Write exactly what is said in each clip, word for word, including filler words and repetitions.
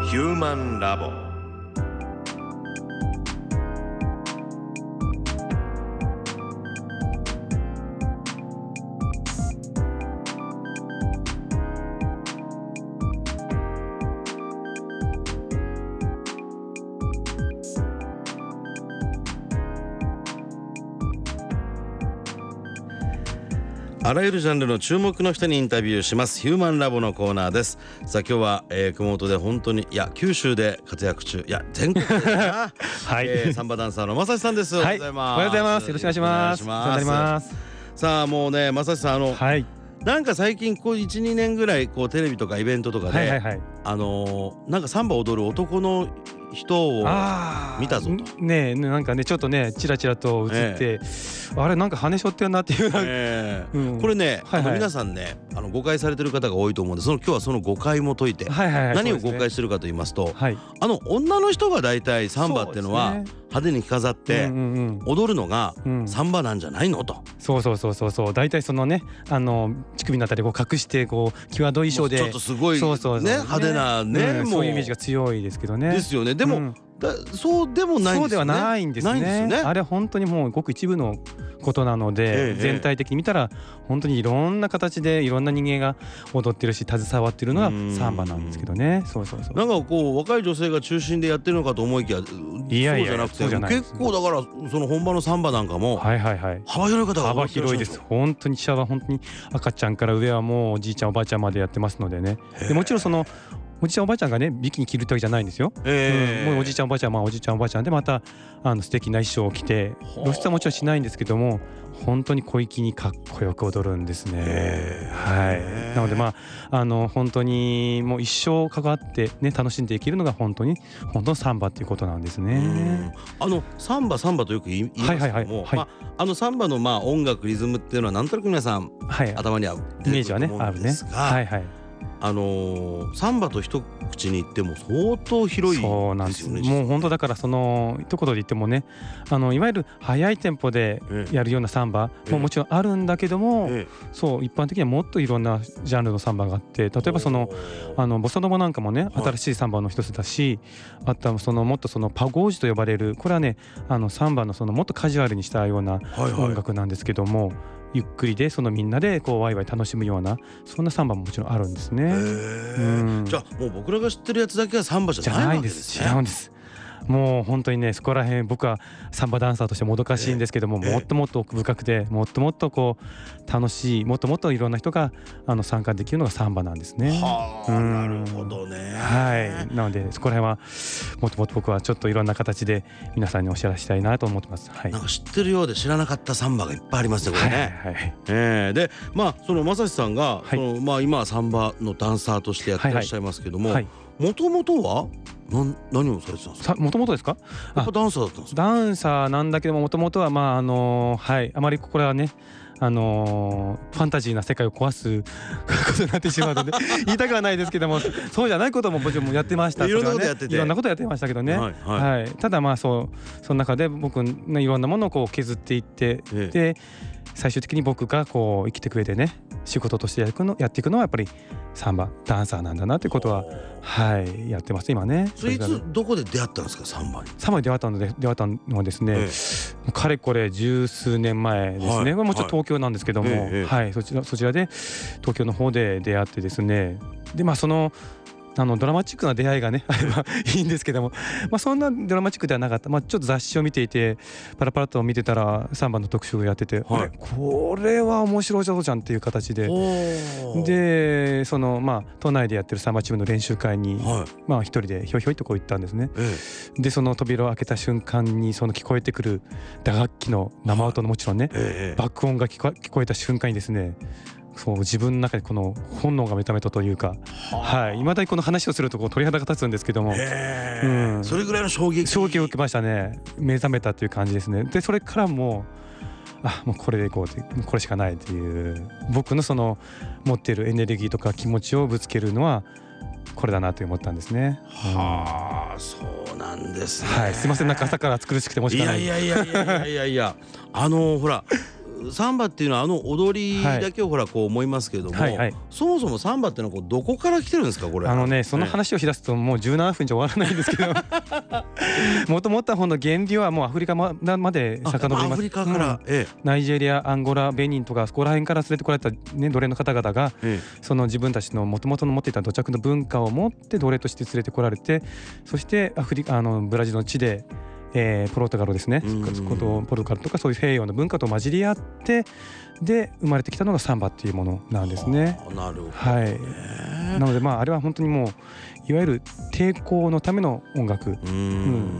ヒューマンラボ。あらゆるジャンルの注目の人にインタビューしますヒューマンラボのコーナーです。さあ今日は、えー、熊本で本当にいや九州で活躍中いや全国ですなはい、えー、サンバダンサーの正志さんです。おはようございます。 おはようございます。よろしくお願いします。お願いします。 さあもうね正志さんあの、はい、なんか最近こう いちにねんぐらいこうテレビとかイベントとかで、はいはいはい、あのー、なんかサンバ踊る男の人を見たぞとねえなんかねちょっとねチラチラと映って、えー、あれなんか羽しょってるなっていう、 えーうん、これね、はいはい、あの皆さんねあの誤解されてる方が多いと思うんでその今日はその誤解も解いて、はいはいはい、何を誤解してるかと言いますと、はい、あの女の人が大体サンバっていうのは派手に着飾って踊るのがサンバなんじゃないのと、うん、 そうそうそうそうそう大体そのねあの乳首のあたりこう隠してこう際どい衣装でちょっとすごい、ね、そうそうそうね派手なね、 うん、もうそういうイメージが強いですけどね。 ですよね。でも、うん、だそうでもないんですよね。 そうではないんですね。ないんですよね。あれは本当にもうごく一部のことなので、ええ、全体的に見たら本当にいろんな形でいろんな人間が踊ってるし携わってるのがサンバなんですけどね。そうそうそう。 なんかこう若い女性が中心でやってるのかと思いきや、いやいやそうじゃなくて結構だからその本場のサンバなんかもはいはいはい幅広い方が幅広いです。本当に下は本当に赤ちゃんから上はもうおじいちゃんおばあちゃんまでやってますのでね。でもちろんそのおじいちゃんおばあちゃんがねビキニ着るときじゃないんですよ、えーうん、もうおじいちゃんおばあちゃんは、まあ、おじいちゃんおばあちゃんでまたあの素敵な衣装を着て露出はもちろんしないんですけども本当に小粋にかっこよく踊るんですね、えー、はいなのでまああの本当にもう一生関わってね楽しんでいけるのが本当に本当のサンバっていうことなんですね。 あのサンバサンバとよく言いますけども、はいはいはいはい、まあ、あのサンバのまあ音楽リズムっていうのはなんとなく皆さん、はい、頭にはイメージはねあるね。はいはいあのー、サンバと一口に言っても相当広いですよね。そうなんです。 もう本当だからその一言で言ってもねあのいわゆる速いテンポでやるようなサンバももちろんあるんだけども、ええ、そう一般的にはもっといろんなジャンルのサンバがあって例えばそのあのボサノバなんかもね新しいサンバの一つだし、はい、あとはそのもっとそのパゴージュと呼ばれるこれはねあのサンバのそのもっとカジュアルにしたような音楽なんですけども、はいはいゆっくりでそのみんなでこうワイワイ楽しむようなそんなサンバももちろんあるんですね。へー、うん、じゃあもう僕らが知ってるやつだけはサンバじゃないわけですね。 違うんです。もう本当にねそこら辺僕はサンバダンサーとしてもどかしいんですけども、えー、もっともっと奥深くてもっともっとこう楽しいもっともっといろんな人があの参加できるのがサンバなんですね。 はあ、なるほどね。 はいなのでそこら辺はもっともっと僕はちょっといろんな形で皆さんにお知らせしたいなと思ってます。はい、 なんか知ってるようで知らなかったサンバがいっぱいありますねこれね。はいはいえー、でまあその正志さんが、はい、そのまあ今はサンバのダンサーとしてやってらっしゃいますけども、もともとはな何をされてたんですか。 もともとですか。 やっぱダンサーだったんですか。 ダンサーなんだけどももともとはまああのはいあまりこれはねあのー、ファンタジーな世界を壊すことになってしまうので言いたくはないですけどもそうじゃないことももちろんやってました。 いろんなことやってていろんなことやってましたけどね、はいはいはい、ただまあそうその中で僕のいろんなものをこう削っていって、ええ、で最終的に僕がこう生きていく上でね仕事としてやっていくの、やっていくのはやっぱりサンバダンサーなんだなということははいやってます今ね。 それいつどこで出会ったんですかサンバに。 サンバに出会ったので出会ったのはですね、ええ、かれこれ十数年前ですね、はい、もちろん東京なんですけども、はいはい、そちらそちらで東京の方で出会ってですねでまあそのあのドラマチックな出会いがねあればいいんですけども、まあ、そんなドラマチックではなかった、まあ、ちょっと雑誌を見ていてパラパラと見てたらサンバの特集をやってて、はい、これは面白いじゃんっていう形ででそのまあ都内でやってるサンバチームの練習会に、はい、まあ一人でひょいひょいとこう行ったんですね、ええ、でその扉を開けた瞬間にその聞こえてくる打楽器の生音のもちろんね、はいええ、爆音が聞こ、聞こえた瞬間にですねそう自分の中でこの本能が目覚めたというか、はい、未だにこの話をするとこう鳥肌が立つんですけども、 うん、それぐらいの衝撃衝撃を受けましたね。目覚めたという感じですね。でそれからもうあもうこれでいこうってこれしかないっていう僕のその持っているエネルギーとか気持ちをぶつけるのはこれだなと思ったんですね。 はあ、うん、そうなんですね。 はい、すいませんなんか朝から暑苦しくて申し訳ない。 いやいやいやいやいやいやいやあのほらサンバっていうのはあの踊りだけをほらこう思いますけれども、はいはい、そもそもサンバっていうのはこうどこから来てるんですかこれ。 あのねその話をしだすともうじゅうななふんじゃ終わらないんですけどもともとはほんの源流はもうアフリカまで遡ります。 アフリカから、うんええ、 ナイジェリアアンゴラベニンとかそこら辺から連れてこられた、ね、奴隷の方々が、ええ、その自分たちのもともとの持っていた土着の文化を持って奴隷として連れてこられて、そしてアフリカあのブラジルの地でえー、ポルトガルですね、ポルトガルとかそういう西洋の文化と混じり合ってで生まれてきたのがサンバっていうものなんですね。 なるほど、 はい、なのでまああれは本当にもういわゆる抵抗のための音楽、うん、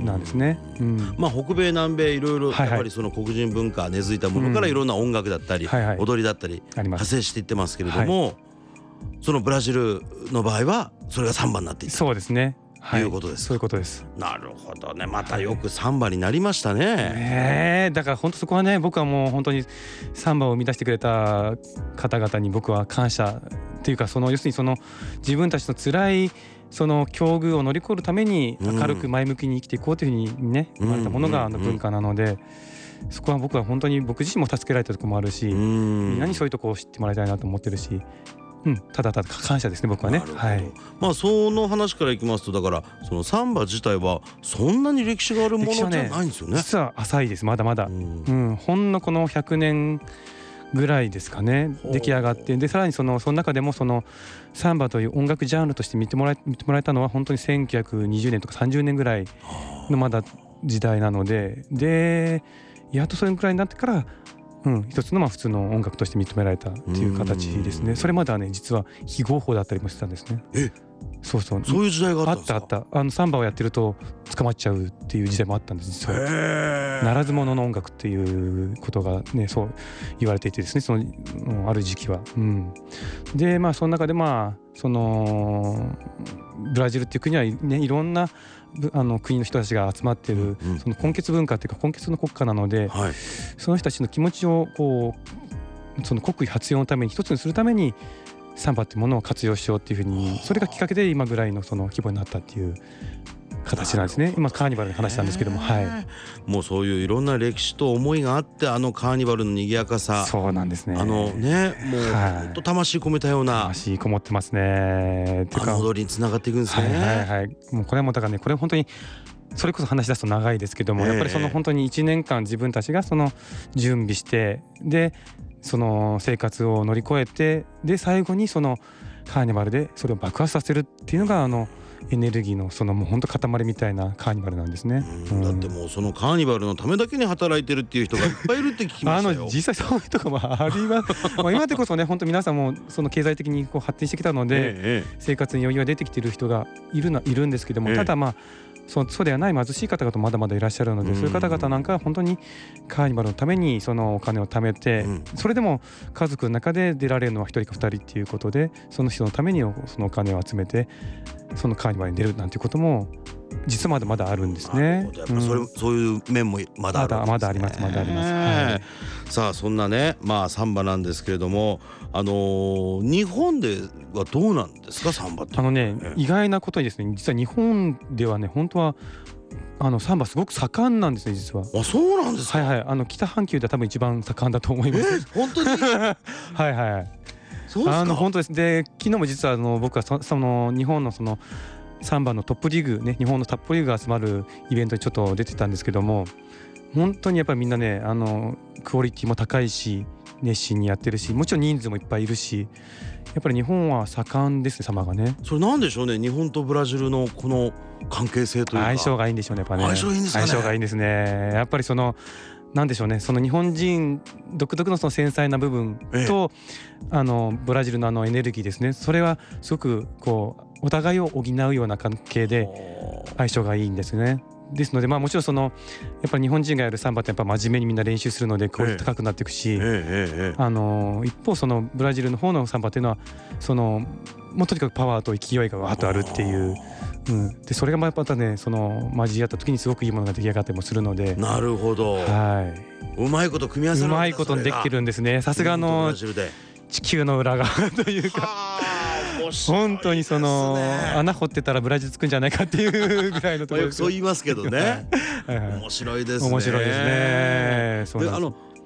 なんですね、うん、 まあ北米南米いろいろやっぱりその黒人文化根付いたものからいろんな音楽だったり、はいはい、踊りだったり派生していってますけれども、はい、そのブラジルの場合はそれがサンバになっていった。 そうですね、 はい、いうことです。 そういうことです。 なるほどね。またよくサンバになりましたね。 ね、だから本当そこはね、僕はもう本当にサンバを生み出してくれた方々に僕は感謝っていうか、その要するにその自分たちの辛いその境遇を乗り越えるために明るく前向きに生きていこうというふうにね、生まれたものがあの文化なので、そこは僕は本当に僕自身も助けられたところもあるし、みんなにそういうところを知ってもらいたいなと思ってるし。うん、ただただ感謝ですね僕はね。はい、 まあその話からいきますと、だからそのサンバ自体はそんなに歴史があるものじゃないんですよね。 実は浅いです、まだまだ、うんうん、ほんのこのひゃくねんぐらいですかね出来上がって、でさらにそのその中でもそのサンバという音楽ジャンルとして見てもらえ見てもらえたのは本当にせんきゅうひゃくにじゅうねんとかさんじゅうねんぐらいのまだ時代なので、でやっとそれくらいになってからうん、一つのまあ普通の音楽として認められたっていう形ですね。それまではね実は非合法だったりもしてたんですね。 え、 そうそう、 そういう時代があったんですか。 あったあった、あのサンバをやってると捕まっちゃうっていう時代もあったんです実は。ならず者の音楽っていうことがねそう言われていてですね、その、うん、ある時期は、うん、でまあその中でまあそのブラジルっていう国はねいろんなあの国の人たちが集まっている、うん、その根血文化っていうか根血の国家なので、はい、その人たちの気持ちをこうその国威発揚のために一つにするためにサンバっていうものを活用しようっていうふうに、それがきっかけで今ぐらいのその規模になったっていう形なんですね。今カーニバルの話なんですけども、はい、 もうそういういろんな歴史と思いがあってあのカーニバルの賑やかさ、 そうなんですね、 あのねもう本当魂込めたような、 魂こもってますね。 あの踊りにつながっていくんですね。 はいはいはい、もうこれもだからねこれ本当にそれこそ話し出すと長いですけども、やっぱりその本当にいちねんかん自分たちがその準備してでその生活を乗り越えてで最後にそのカーニバルでそれを爆発させるっていうのがあのエネルギーのそのもう本当塊みたいなカーニバルなんですね。 うん、だってもうそのカーニバルのためだけに働いてるっていう人がいっぱいいるって聞きましたよ。 あの実際そういう人がまあありますまあ今でこそね本当皆さんもその経済的にこう発展してきたので、ええ、生活に余裕が出てきている人がいるないるんですけども、ええ、ただまあそうそうではない貧しい方々もまだまだいらっしゃるので、そういう方々なんかは本当にカーニバルのためにそのお金を貯めて、うん、それでも家族の中で出られるのはひとりかふたりっていうことでその人のためにそのお金を集めてそのカーニバルに出るなんていうことも実はまだまだあるんですね。 やっぱそれ、うん、そういう面もまだあるんですね。 まだまだありますまだあります、はい、 さあそんなねまあサンバなんですけれども、あのー、日本ではどうなんですかサンバって。 あのね、ええ、意外なことにですね実は日本ではね本当はあのサンバすごく盛んなんですね実は。 あ、そうなんですか。 はいはい、あの北半球では多分一番盛んだと思います。 え本当にはいはい、そうですか。あの本当です。で昨日も実はあの僕は そ, その日本のそのサンバのトップリーグね日本のトップリーグが集まるイベントにちょっと出てたんですけども、本当にやっぱりみんなねあのクオリティも高いし熱心にやってるし、もちろん人数もいっぱいいるし、やっぱり日本は盛んですねサンバがね。 それなんでしょうね、日本とブラジルのこの関係性というか相性がいいんでしょうねやっぱね。 相性いいんですかね。 相性がいいんですね。やっぱりそのなんでしょうね、その日本人独特のその繊細な部分と、ええ、あのブラジルのあのエネルギーですね、それはすごくこうお互いを補うような関係で相性がいいんですね。ですのでまあもちろんそのやっぱり日本人がやるサンバってやっぱ真面目にみんな練習するのでクオリティ高くなっていくし、ええええ、あの一方そのブラジルの方のサンバっていうのはそのもうとにかくパワーと勢いがわーっとあるっていう、うん、でそれがまたねその交わった時にすごくいいものが出来上がったりもするので。 なるほど、 はい、 うまいこと組み合わせるんだ。 うまいことできてるんですね。さすがの地球の裏側というか本当にその穴掘ってたらブラジルつくんじゃないかっていうぐらいのところよくそう言いますけどね。はいはい、面白いですね。 面白いですね。そうなんです。 であの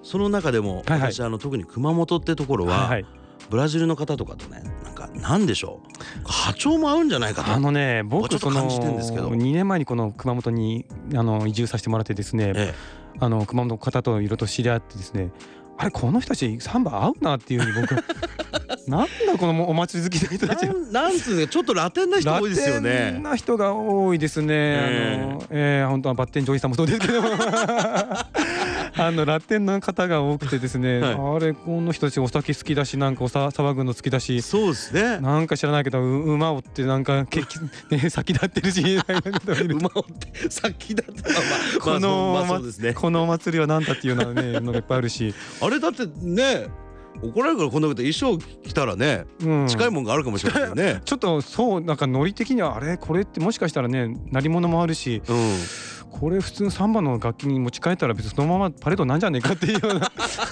その中でも、はいはい、私あの特に熊本ってところは、はいはい、ブラジルの方とかとね、なんかなんでしょう、波長も合うんじゃないかと、 あのね、僕そのにねんまえにこの熊本にあの移住させてもらってですね、ええ、あの熊本の方といろいろと知り合ってですね、あれこの人たちサンバ合うなっていうふうに僕なんだこのお祭り好きな人たちはなんつうかちょっとラテンな人多いですよね。 ラテンな人が多いですね、えー、あの、えー、本当はバッテンジョイさんもそうですけどあのラテンの方が多くてですね、はい、あれこの人たちお酒好きだし、なんかおさ騒ぐの好きだし、 そうですね、 なんか知らないけど馬をってなんかけね、先立ってるし馬をって先立ってこのこのお祭りは何だっていうのねのがいっぱいあるし、 あれだってね、怒られるからこんなこと衣装着たらね、うん、近いもんがあるかもしれないねちょっとそう、なんかノリ的にはあれこれってもしかしたらね、鳴り物もあるし、うん、これ普通サンバの楽器に持ち帰ったら別にそのままパレードなんじゃねえかっていうような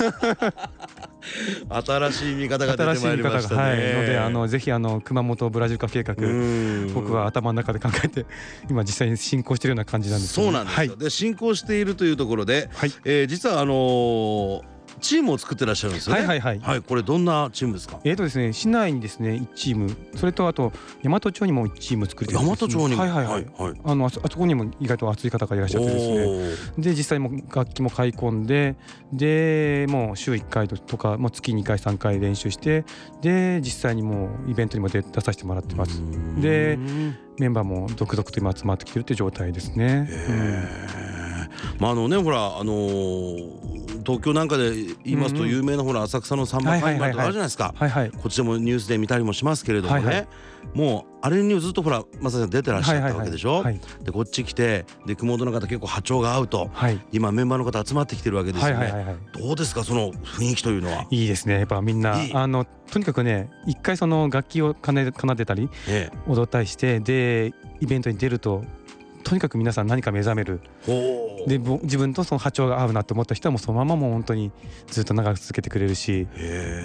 新しい見方が出てまいりましたね。 はい、のであのぜひあの熊本ブラジル化計画、僕は頭の中で考えて今実際に進行しているような感じなんですけど、 そうなんですよ、はい、で進行しているというところで、はい、えー、実はあのーチームを作ってらっしゃるんですよね。はいはいはい。はい、これどんなチームですか。 えーとですね、市内にですねいちチーム、それとあと大和町にもいちチーム作ってるんです。 大和町にも。 はいはいはい。はい、あのあそこにも意外と熱い方がいらっしゃってですね。で実際も楽器も買い込んで、でもう週いっかいとか、もう月にかいさんかい練習して、で実際にもうイベントにも出出させてもらってます。でメンバーも続々と今集まってきてるって状態ですね。 まああのね、ほらあのー東京なんかで言いますと有名なほら浅草のサンバ会館とかあるじゃないですか。こっちでもニュースで見たりもしますけれどもね、はいはい、もうあれにずっとほらまさに出てらっしゃったわけでしょ。でこっち来て、で熊本の方結構波長が合うと、はい、今メンバーの方集まってきてるわけですよね。どうですかその雰囲気というのは。 いいですね、やっぱみんないい、あのとにかくね、一回その楽器を奏で奏でたり、ええ、踊ったりして、でイベントに出るととにかく皆さん何か目覚める。で自分とその波長が合うなと思った人はもうそのままもう本当にずっと長く続けてくれるし、うん、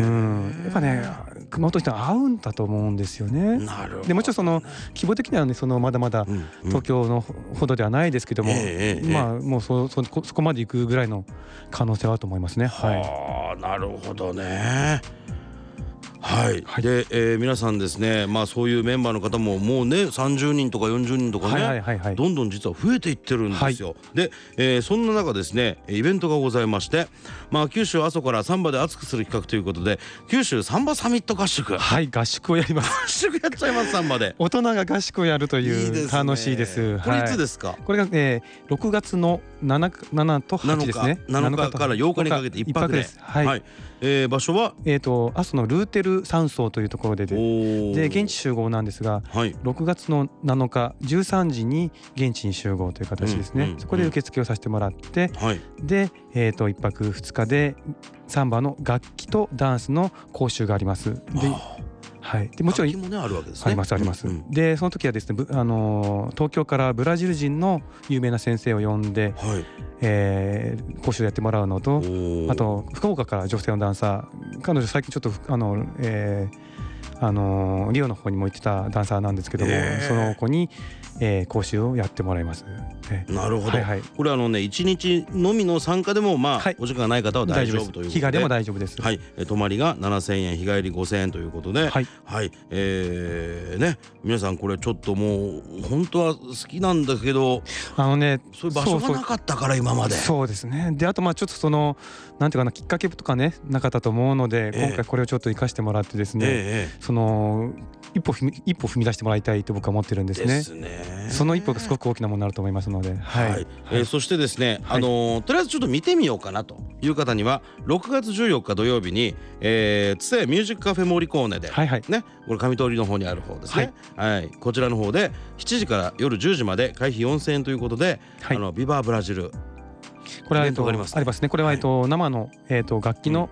やっぱね熊本人は合うんだと思うんですよね。なるほどね。でもちろんその規模的にはね、そのまだまだ東京のほどではないですけども、うんうん、まあもう そ, そ, そこまで行くぐらいの可能性はあると思いますね。はい、 はあ、なるほどね。はい、はい、で、えー、皆さんですね、まあそういうメンバーの方ももうねさんじゅうにんとかよんじゅうにんとかね、はいはいはいはい、どんどん実は増えていってるんですよ。はい、で、えー、そんな中ですねイベントがございまして、まあ九州阿蘇からサンバで熱くする企画ということで、九州サンバサミット合宿。 はい、合宿をやります。 合宿やっちゃいます。サンバで大人が合宿をやるという、いいですね、楽しいです。 これいつですか。はい、 これが、えー、ろくがつの 7, 7とはちですね。 なのかからようかにかけていっぱくで。いっぱくです。はい、はい、えー、場所はえーと阿蘇のルーテル山荘というところで で, で現地集合なんですが、はい、ろくがつのなのかじゅうさんじに現地に集合という形ですね。うんうんうん、そこで受付をさせてもらって、はい、で、えー、といっぱくふつかでサンバの楽器とダンスの講習があります。ではい、でもちろん楽器もねあるわけですね。 ありますあります。うんうん、でその時はですね、あの東京からブラジル人の有名な先生を呼んで、はい、えー、講習やってもらうのと、あと福岡から女性のダンサー、彼女最近ちょっとあの、えー、あのリオの方にも行ってたダンサーなんですけども、えー、その子に、えー、講習をやってもらいます。 えー、なるほど。はいはい、これあのねいちにちのみの参加でもまあ、はい、お時間がない方は大丈夫ということで、 日帰りでも大丈夫です。 はい、泊まりがななせんえん、日帰りごせんえんということで、はい、はい、えー、ね、皆さんこれちょっともう本当は好きなんだけど、 あのね、 そういう場所がなかったから今まで。 そうですね。であとまあちょっとそのなんていうかな、きっかけとかねなかったと思うので、えー、今回これをちょっと生かしてもらってですね、えー、その一歩踏み一歩踏み出してもらいたいと僕は思ってるんですね。ですね。その一歩がすごく大きなものになると思いますので、はい、はい、 えー、そしてですね、はい、あのー、とりあえずちょっと見てみようかなという方にはろくがつじゅうよっか土曜日に、えー、津江ミュージックカフェモリコーネで、はいはい、ね、これ上通りの方にある方ですね、はいはい、こちらの方でしちじから夜じゅうじまで会費よんせんえんということで、はい、あのビバーブラジルこれは、えっと、ありますね。これは、えっと、生の、えっと、楽器の、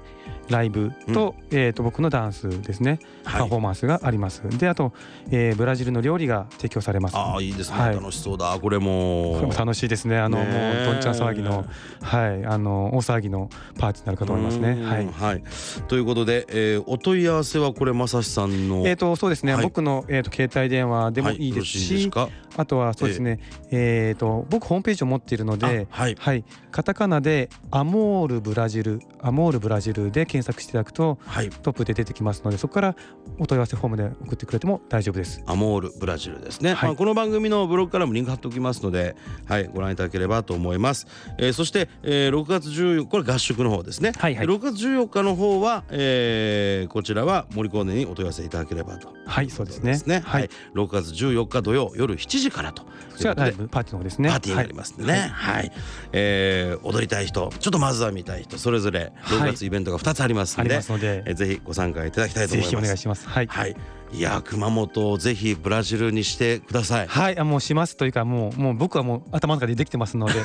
ライブと、うん、えー、と僕のダンスですね、はい、パフォーマンスがあります。であと、えー、ブラジルの料理が提供されます。 ああいいですね、はい、楽しそうだこれも。 これも楽しいですね。あのもうどんちゃん騒ぎの、はい、あの大騒ぎのパーティーになるかと思いますね。はい、 はい、ということで、えー、お問い合わせはこれまさしさんのえーとそうですね、はい、僕の、えー、と携帯電話でもいいですし、はい、あとはそうですね、えー、と僕ホームページを持っているので、はい、はい、カタカナでアモールブラジルアモールブラジルで検索していただくと、はい、トップで出てきますので、そこからお問い合わせフォームで送ってくれても大丈夫です。 アモールブラジルですね、はい、まあ、この番組のブログからもリンク貼っておきますので、はい、ご覧いただければと思います。えー、そして、えー、ろくがつじゅうよっかこれ合宿の方ですね、はいはい、ろくがつじゅうよっかの方は、えー、こちらは森コーネにお問い合わせいただければと。 はい、そうですね、 ね、はい、ろくがつじゅうよっか土曜夜しちじからと。 こちらライブパーティーの方ですね。 パーティーになりますんでね、はいはい、えー、踊りたい人ちょっとまずは見たい人それぞれろくがつイベントがふたつありますので、はい、えー、ぜひご参加いただきたいと思います。 ぜひお願いします。はい、はい、 いや熊本をぜひブラジルにしてください。 はい、あもうしますというかもうもう僕はもう頭の中でできてますのでい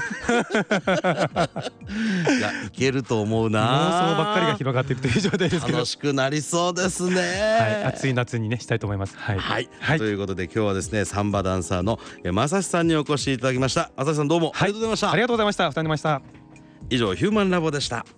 やいけると思うな。 妄想ばっかりが広がっていくという状態ですけど楽しくなりそうですね。 はい、暑い夏にねしたいと思います。はい、 はいはい、ということで今日はですねサンバダンサーのまさしさんにお越しいただきました。まさしさんどうもありがとうございました。 はい、ありがとうございました。お世話になりました。 以上ヒューマンラボでした。